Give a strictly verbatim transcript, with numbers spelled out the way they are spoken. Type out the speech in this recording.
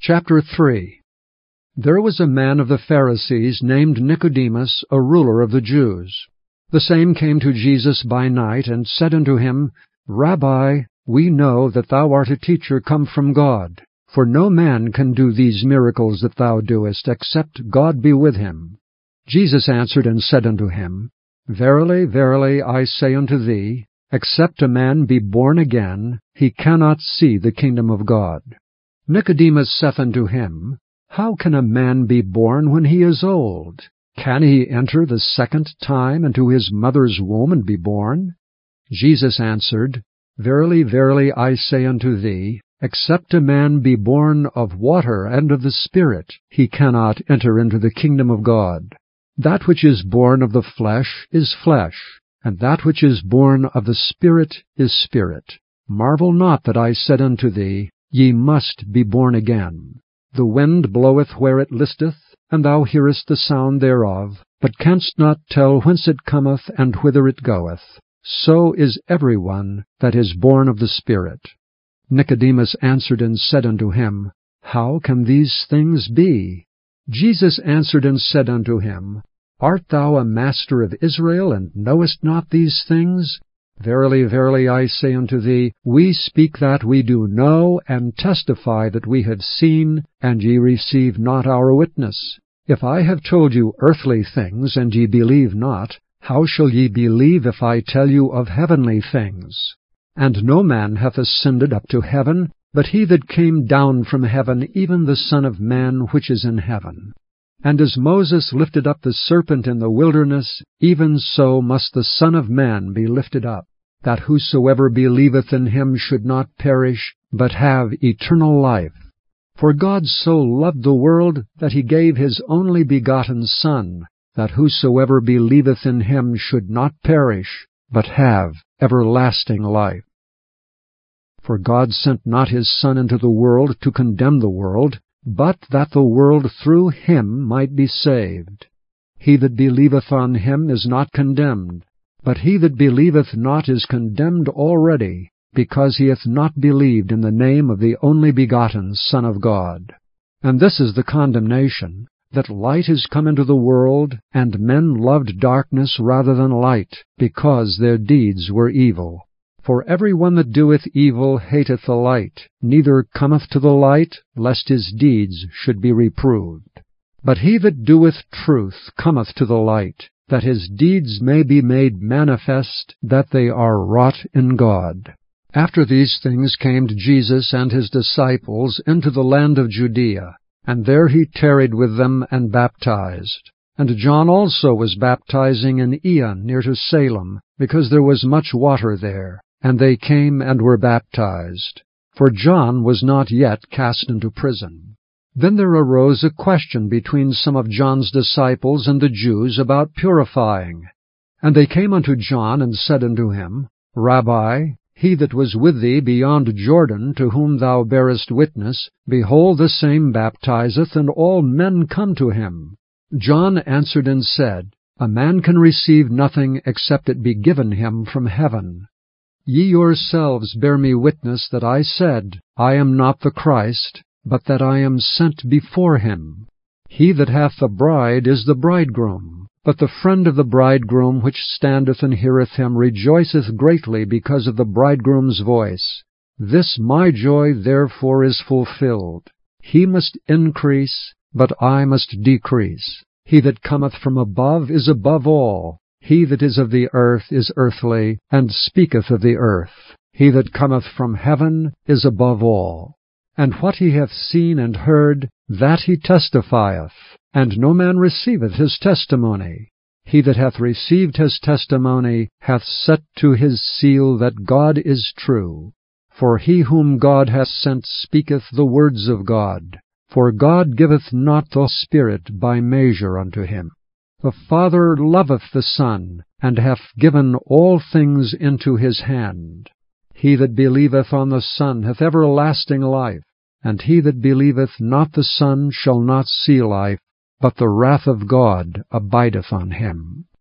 Chapter three. There was a man of the Pharisees named Nicodemus, a ruler of the Jews. The same came to Jesus by night, and said unto him, Rabbi, we know that thou art a teacher come from God, for no man can do these miracles that thou doest, except God be with him. Jesus answered and said unto him, Verily, verily, I say unto thee, except a man be born again, he cannot see the kingdom of God. Nicodemus saith unto him, How can a man be born when he is old? Can he enter the second time into his mother's womb and be born? Jesus answered, Verily, verily, I say unto thee, except a man be born of water and of the Spirit, he cannot enter into the kingdom of God. That which is born of the flesh is flesh, and that which is born of the Spirit is spirit. Marvel not that I said unto thee, Ye must be born again. The wind bloweth where it listeth, and thou hearest the sound thereof, but canst not tell whence it cometh and whither it goeth. So is every one that is born of the Spirit. Nicodemus answered and said unto him, How can these things be? Jesus answered and said unto him, Art thou a master of Israel, and knowest not these things? Verily, verily, I say unto thee, we speak that we do know, and testify that we have seen, and ye receive not our witness. If I have told you earthly things, and ye believe not, how shall ye believe if I tell you of heavenly things? And no man hath ascended up to heaven, but he that came down from heaven, even the Son of Man which is in heaven. And as Moses lifted up the serpent in the wilderness, even so must the Son of Man be lifted up, that whosoever believeth in him should not perish, but have eternal life. For God so loved the world, that he gave his only begotten Son, that whosoever believeth in him should not perish, but have everlasting life. For God sent not his Son into the world to condemn the world, but that the world through him might be saved. He that believeth on him is not condemned, but he that believeth not is condemned already, because he hath not believed in the name of the only begotten Son of God. And this is the condemnation, that light is come into the world, and men loved darkness rather than light, because their deeds were evil. For every one that doeth evil hateth the light, neither cometh to the light, lest his deeds should be reproved. But he that doeth truth cometh to the light, that his deeds may be made manifest, that they are wrought in God. After these things came Jesus and his disciples into the land of Judea, and there he tarried with them and baptized. And John also was baptizing in Aenon near to Salem, because there was much water there. And they came and were baptized, for John was not yet cast into prison. Then there arose a question between some of John's disciples and the Jews about purifying. And they came unto John, and said unto him, Rabbi, he that was with thee beyond Jordan, to whom thou bearest witness, behold, the same baptizeth, and all men come to him. John answered and said, A man can receive nothing except it be given him from heaven. Ye yourselves bear me witness that I said, I am not the Christ, but that I am sent before him. He that hath the bride is the bridegroom, but the friend of the bridegroom which standeth and heareth him rejoiceth greatly because of the bridegroom's voice. This my joy therefore is fulfilled. He must increase, but I must decrease. He that cometh from above is above all. He that is of the earth is earthly, and speaketh of the earth. He that cometh from heaven is above all. And what he hath seen and heard, that he testifieth, and no man receiveth his testimony. He that hath received his testimony hath set to his seal that God is true. For he whom God hath sent speaketh the words of God. For God giveth not the Spirit by measure unto him. The Father loveth the Son, and hath given all things into his hand. He that believeth on the Son hath everlasting life, and he that believeth not the Son shall not see life, but the wrath of God abideth on him.